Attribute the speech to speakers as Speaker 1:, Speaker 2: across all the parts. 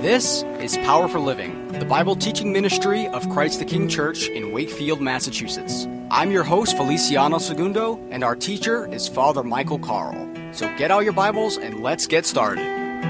Speaker 1: This is Power for Living, the Bible teaching ministry of Christ the King Church in Wakefield, Massachusetts. I'm your host, Feliciano Segundo, and our teacher is Father Michael Carl. So get out your Bibles and let's get started.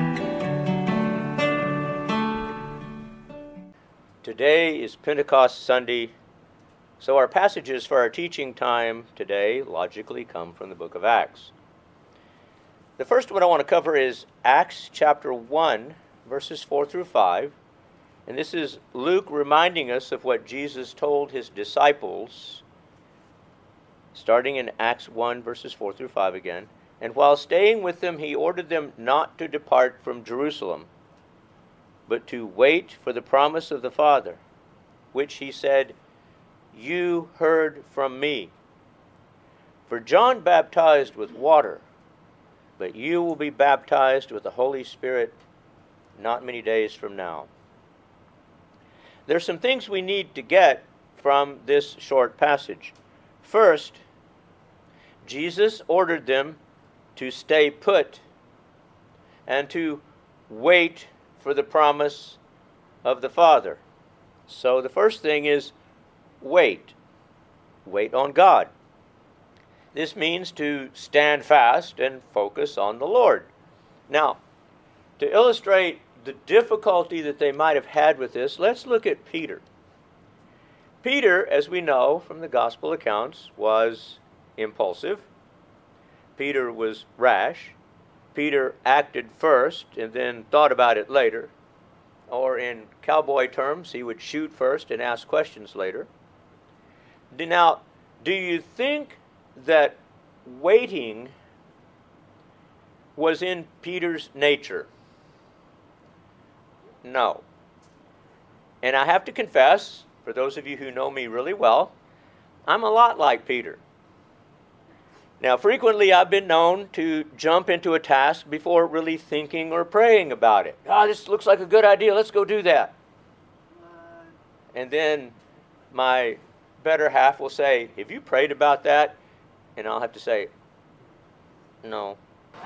Speaker 2: Today is Pentecost Sunday, so our passages for our teaching time today logically come from the book of Acts. The first one I want to cover is Acts chapter 1, verses 4 through 5. And this is Luke reminding us of what Jesus told his disciples, starting in Acts 1, verses 4 through 5 again. And while staying with them, he ordered them not to depart from Jerusalem, but to wait for the promise of the Father, which he said, "You heard from me. For John baptized with water, but you will be baptized with the Holy Spirit not many days from now." There's some things we need to get from this short passage. First, Jesus ordered them to stay put and to wait for the promise of the Father. So the first thing is wait. Wait on God. This means to stand fast and focus on the Lord. Now, to illustrate the difficulty that they might have had with this, let's look at Peter. Peter, as we know from the gospel accounts, was impulsive. Peter was rash. Peter acted first and then thought about it later. Or in cowboy terms, he would shoot first and ask questions later. Now, do you think that waiting was in Peter's nature? No. And I have to confess, for those of you who know me really well, I'm a lot like Peter. Now, frequently I've been known to jump into a task before really thinking or praying about it. This looks like a good idea. Let's go do that. And then my better half will say, "Have you prayed about that?" And I'll have to say, "No."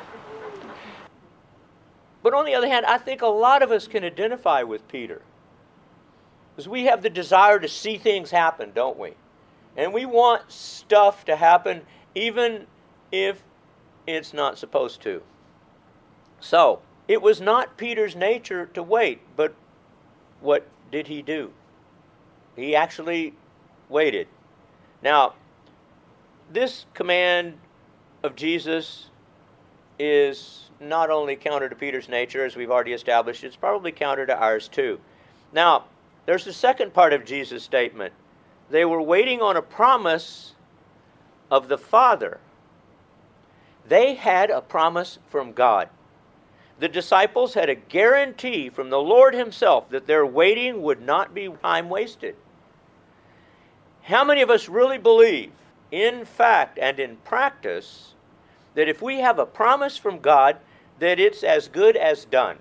Speaker 2: But on the other hand, I think a lot of us can identify with Peter. Because we have the desire to see things happen, don't we? And we want stuff to happen even if it's not supposed to. So, it was not Peter's nature to wait, but what did he do? He actually waited. Now, this command of Jesus is not only counter to Peter's nature, as we've already established, it's probably counter to ours too. Now, there's the second part of Jesus' statement. They were waiting on a promise of the Father. They had a promise from God. The disciples had a guarantee from the Lord himself that their waiting would not be time wasted. How many of us really believe, in fact and in practice, that if we have a promise from God, that it's as good as done?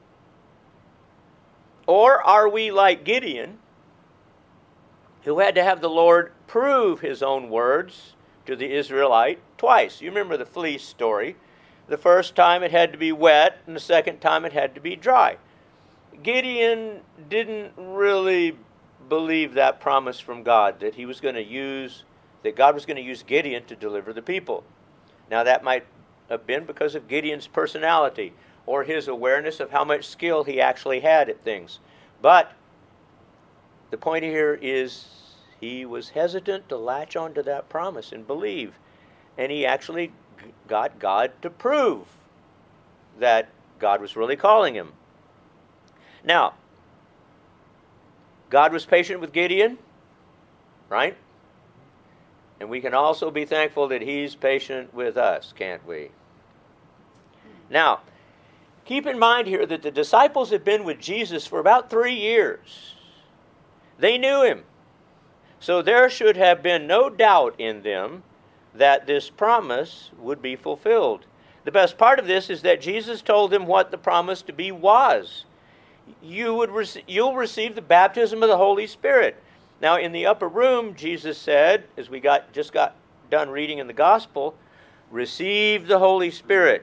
Speaker 2: Or are we like Gideon, who had to have the Lord prove his own words to the Israelite twice? You remember the fleece story. The first time it had to be wet, and the second time it had to be dry. Gideon didn't really believe that promise from God, that God was going to use Gideon to deliver the people. Now that might have been because of Gideon's personality or his awareness of how much skill he actually had at things. But the point here is he was hesitant to latch onto that promise and believe. And he actually got God to prove that God was really calling him. Now, God was patient with Gideon, right? And we can also be thankful that he's patient with us, can't we? Now, keep in mind here that the disciples had been with Jesus for about 3 years. They knew him. So there should have been no doubt in them that this promise would be fulfilled. The best part of this is that Jesus told them what the promise to be was. You'll receive the baptism of the Holy Spirit. Now, in the upper room, Jesus said, as we just got done reading in the gospel, receive the Holy Spirit.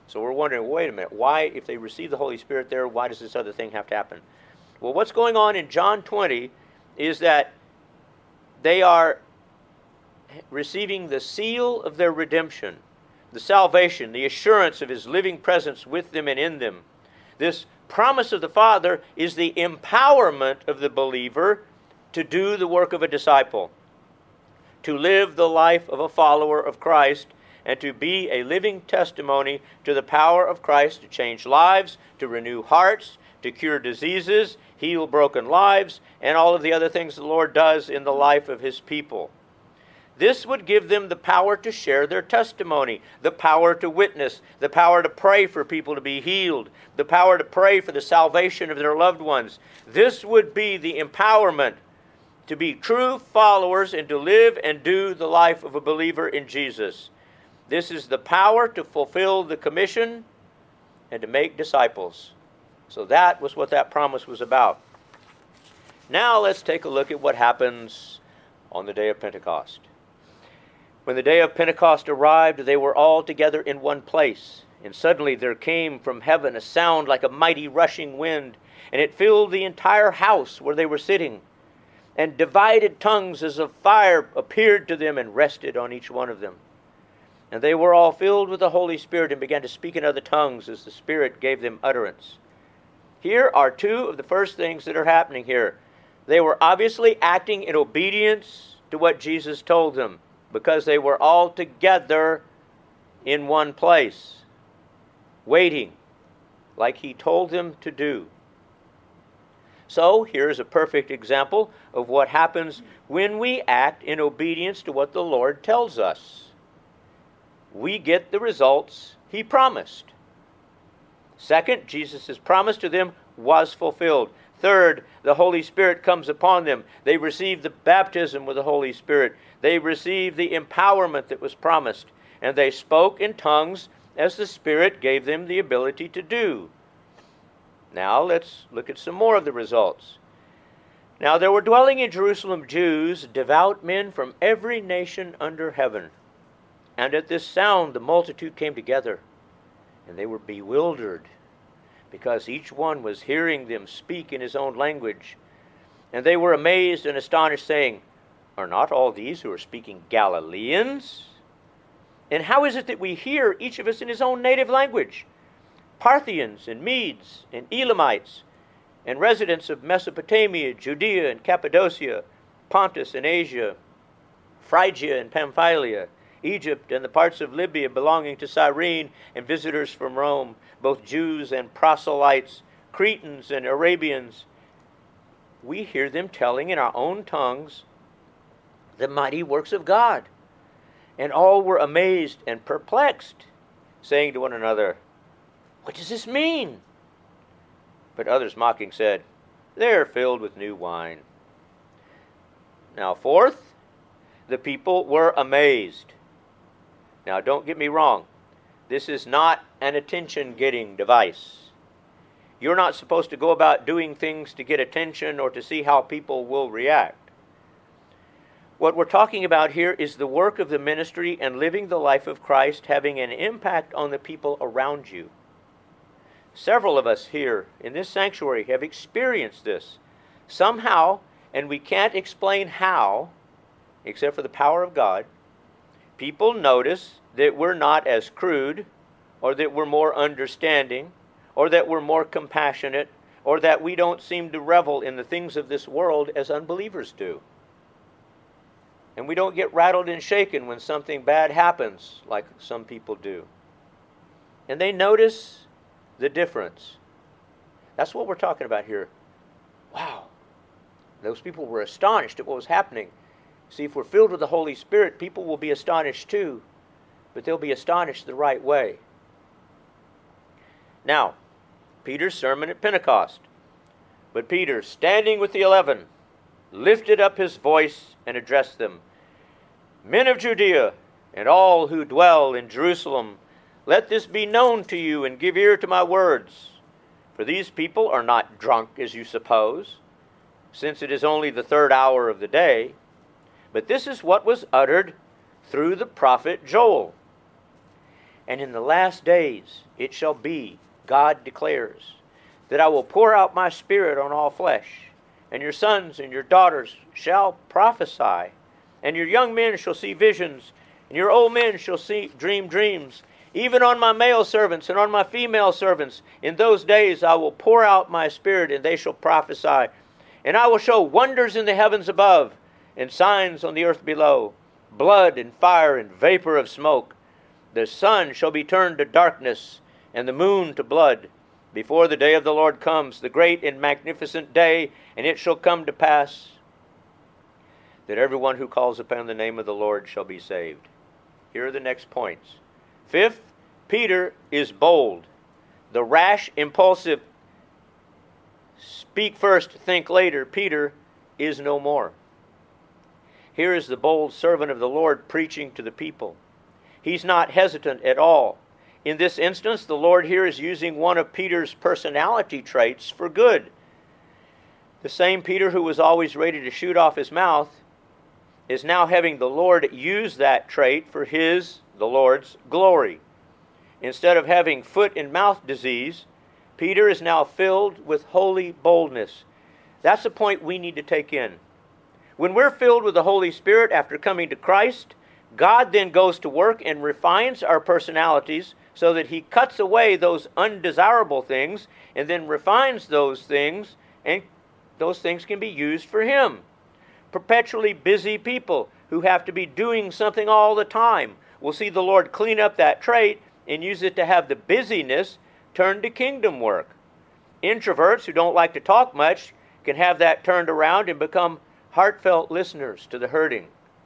Speaker 2: So we're wondering, wait a minute, why, if they receive the Holy Spirit there, why does this other thing have to happen? Well, what's going on in John 20 is that they are receiving the seal of their redemption, the salvation, the assurance of his living presence with them and in them. This promise of the Father is the empowerment of the believer to do the work of a disciple, to live the life of a follower of Christ, and to be a living testimony to the power of Christ to change lives, to renew hearts, to cure diseases, heal broken lives, and all of the other things the Lord does in the life of his people. This would give them the power to share their testimony, the power to witness, the power to pray for people to be healed, the power to pray for the salvation of their loved ones. This would be the empowerment to be true followers and to live and do the life of a believer in Jesus. This is the power to fulfill the commission and to make disciples. So that was what that promise was about. Now let's take a look at what happens on the day of Pentecost. When the day of Pentecost arrived, they were all together in one place. And suddenly there came from heaven a sound like a mighty rushing wind, and it filled the entire house where they were sitting. And divided tongues as of fire appeared to them and rested on each one of them. And they were all filled with the Holy Spirit and began to speak in other tongues as the Spirit gave them utterance. Here are two of the first things that are happening here. They were obviously acting in obedience to what Jesus told them, because they were all together in one place, waiting, like he told them to do. So here's a perfect example of what happens when we act in obedience to what the Lord tells us. We get the results he promised. Second, Jesus' promise to them was fulfilled. Third, the Holy Spirit comes upon them. They receive the baptism with the Holy Spirit. They receive the empowerment that was promised. And they spoke in tongues as the Spirit gave them the ability to do. Now let's look at some more of the results. Now there were dwelling in Jerusalem Jews, devout men from every nation under heaven. And at this sound the multitude came together, and they were bewildered, because each one was hearing them speak in his own language. And they were amazed and astonished, saying, "Are not all these who are speaking Galileans? And how is it that we hear each of us in his own native language? Parthians and Medes and Elamites and residents of Mesopotamia, Judea and Cappadocia, Pontus and Asia, Phrygia and Pamphylia, Egypt and the parts of Libya belonging to Cyrene, and visitors from Rome, both Jews and proselytes, Cretans and Arabians. We hear them telling in our own tongues the mighty works of God." And all were amazed and perplexed, saying to one another, "What does this mean?" But others mocking said, "They are filled with new wine." Now fourth, the people were amazed. Now don't get me wrong, this is not an attention-getting device. You're not supposed to go about doing things to get attention or to see how people will react. What we're talking about here is the work of the ministry and living the life of Christ having an impact on the people around you. Several of us here in this sanctuary have experienced this somehow, and we can't explain how, except for the power of God. People notice that we're not as crude, or that we're more understanding, or that we're more compassionate, or that we don't seem to revel in the things of this world as unbelievers do. And we don't get rattled and shaken when something bad happens, like some people do. And they notice the difference. That's what we're talking about here. Wow. Those people were astonished at what was happening. See, if we're filled with the Holy Spirit, people will be astonished too, but they'll be astonished the right way. Now, Peter's sermon at Pentecost. But Peter, standing with the 11, lifted up his voice and addressed them. "Men of Judea, and all who dwell in Jerusalem, let this be known to you, and give ear to my words. For these people are not drunk, as you suppose, since it is only the third hour of the day. But this is what was uttered through the prophet Joel. And in the last days it shall be, God declares, that I will pour out my Spirit on all flesh, and your sons and your daughters shall prophesy, and your young men shall see visions, and your old men shall dream dreams. Even on my male servants and on my female servants, in those days I will pour out my Spirit, and they shall prophesy. And I will show wonders in the heavens above, and signs on the earth below, blood and fire and vapor of smoke. The sun shall be turned to darkness, and the moon to blood, before the day of the Lord comes, the great and magnificent day. And it shall come to pass that everyone who calls upon the name of the Lord shall be saved. Here are the next points. Fifth, Peter is bold. The rash, impulsive, speak first, think later, Peter is no more. Here is the bold servant of the Lord preaching to the people. He's not hesitant at all. In this instance, the Lord here is using one of Peter's personality traits for good. The same Peter who was always ready to shoot off his mouth is now having the Lord use that trait for the Lord's glory. Instead of having foot and mouth disease, Peter is now filled with holy boldness. That's the point we need to take in. When we're filled with the Holy Spirit after coming to Christ, God then goes to work and refines our personalities so that He cuts away those undesirable things and then refines those things, and those things can be used for Him. Perpetually busy people who have to be doing something all the time will see the Lord clean up that trait and use it to have the busyness turn to kingdom work. Introverts who don't like to talk much can have that turned around and become heartfelt listeners to the hurting.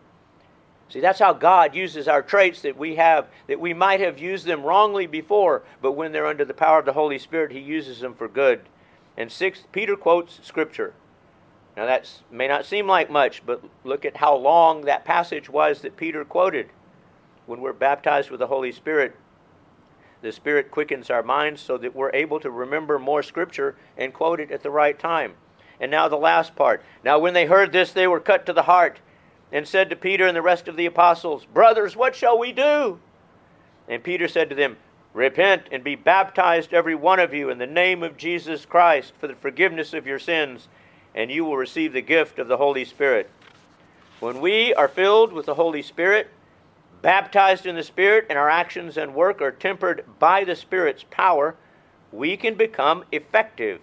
Speaker 2: See, that's how God uses our traits that we have, that we might have used them wrongly before, but when they're under the power of the Holy Spirit, He uses them for good. And sixth, Peter quotes Scripture. Now that may not seem like much, but look at how long that passage was that Peter quoted. When we're baptized with the Holy Spirit, the Spirit quickens our minds so that we're able to remember more Scripture and quote it at the right time. And now the last part. Now when they heard this, they were cut to the heart, and said to Peter and the rest of the apostles, "Brothers, what shall we do?" And Peter said to them, "Repent and be baptized every one of you in the name of Jesus Christ for the forgiveness of your sins, and you will receive the gift of the Holy Spirit." When we are filled with the Holy Spirit, baptized in the Spirit, and our actions and work are tempered by the Spirit's power, we can become effective.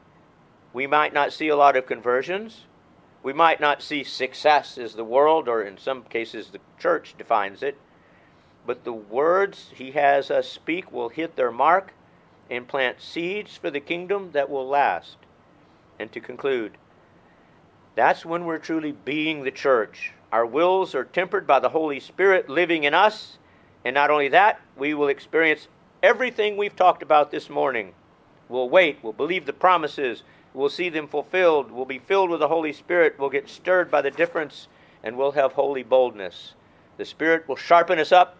Speaker 2: We might not see a lot of conversions. We might not see success as the world, or in some cases the church defines it, but the words He has us speak will hit their mark and plant seeds for the kingdom that will last. And to conclude, that's when we're truly being the church. Our wills are tempered by the Holy Spirit living in us, and not only that, we will experience everything we've talked about this morning. We'll wait, we'll believe the promises, we'll see them fulfilled, we'll be filled with the Holy Spirit, we'll get stirred by the difference, and we'll have holy boldness. The Spirit will sharpen us up,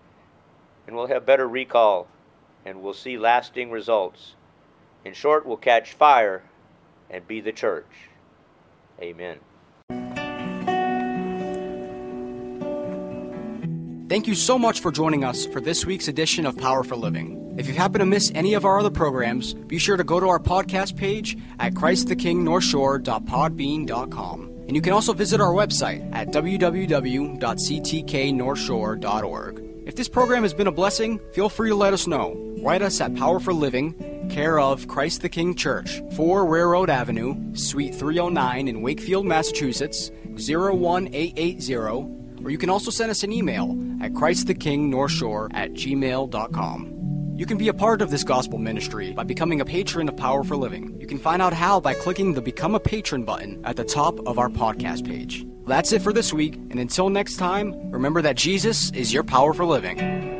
Speaker 2: and we'll have better recall, and we'll see lasting results. In short, we'll catch fire and be the church. Amen.
Speaker 1: Thank you so much for joining us for this week's edition of Power for Living. If you happen to miss any of our other programs, be sure to go to our podcast page at ChristTheKingNorthshore.podbean.com. And you can also visit our website at www.ctknorthshore.org. If this program has been a blessing, feel free to let us know. Write us at Power for Living, care of Christ the King Church, 4 Railroad Avenue, Suite 309 in Wakefield, Massachusetts, 01880. Or you can also send us an email at ChristTheKingNorthshore@gmail.com. You can be a part of this gospel ministry by becoming a patron of Power for Living. You can find out how by clicking the Become a Patron button at the top of our podcast page. That's it for this week, and until next time, remember that Jesus is your power for living.